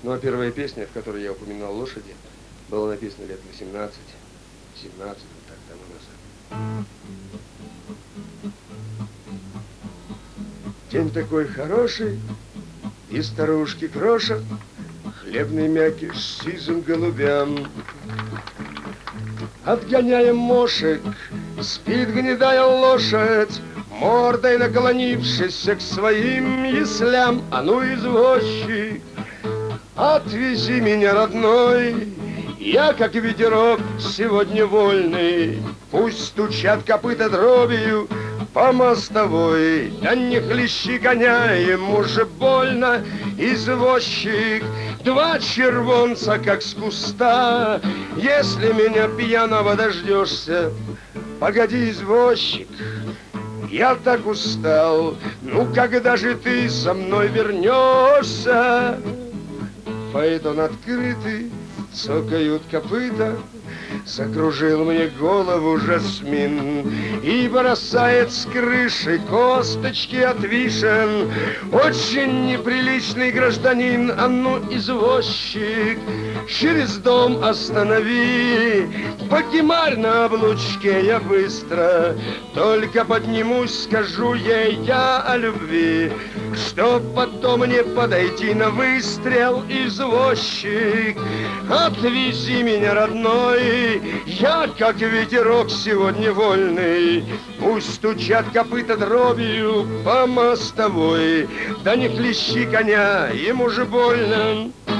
Ну а первая песня, в которой я упоминал лошади, была написана лет 18, 17, вот так тому назад. День такой хороший, и старушки крошат хлебный мякиш сизым голубям. Отгоняем мошек, спит гнедая лошадь, мордой наклонившись к своим яслям. А ну, извозчик, отвези меня, родной, я, как ветерок, сегодня вольный. Пусть стучат копыта дробью по мостовой, да не хлещи коня, ему же больно. Извозчик, два червонца, как с куста, если меня пьяного дождешься, погоди, извозчик, я так устал, ну когда же ты со мной вернешься? Фаэтон открытый, цокают копыта, закружил мне голову жасмин и бросает с крыши косточки от вишен. Очень неприличный гражданин, а ну, извозчик, через дом останови. Покемарь на облучке я быстро, только поднимусь, скажу ей я о любви, чтоб потом не подойти на выстрел. Извозчик, отвези меня, родной, я, как ветерок, сегодня вольный. Пусть стучат копыта дробью по мостовой, да не хлещи коня, ему же больно.